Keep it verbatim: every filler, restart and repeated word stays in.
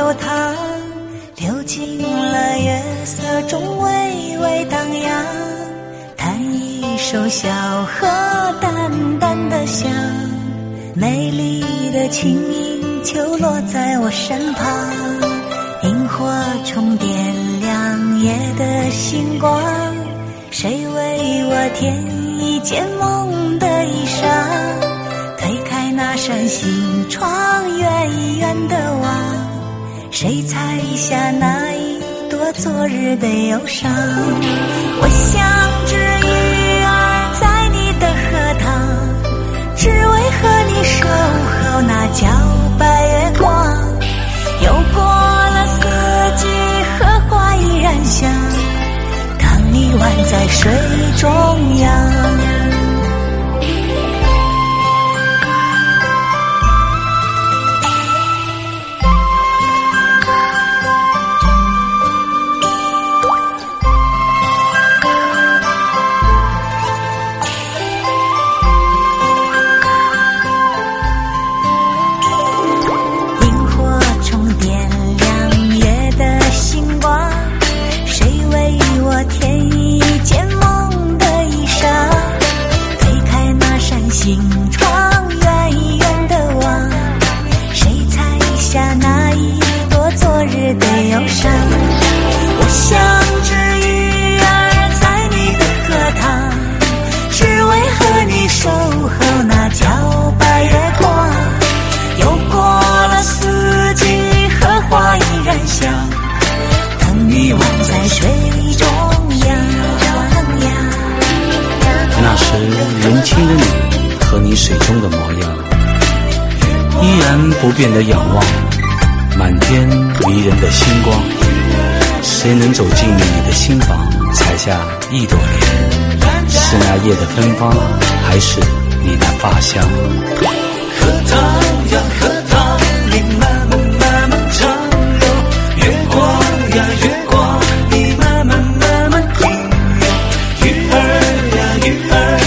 流淌，流进了月色中微微荡漾，弹一首小河淡淡的香，美丽的轻音就落在我身旁，萤火虫点亮夜的星光，谁为我添一件梦的衣裳，推开那扇心窗，远远的望，谁采下那一朵昨日的忧伤。我像只鱼儿在你的荷塘，只为和你守候那皎白月光，又过了四季，荷花依然香，当你宛在水中央。 年轻的你和你水中的模样，依然不变的仰望满天迷人的星光。谁能走进你的心房，采下一朵莲？是那夜的芬芳，还是你的发香？ 荷塘呀荷塘，你慢慢慢慢长流，月光呀月光，你慢慢慢慢停留，鱼儿呀鱼儿，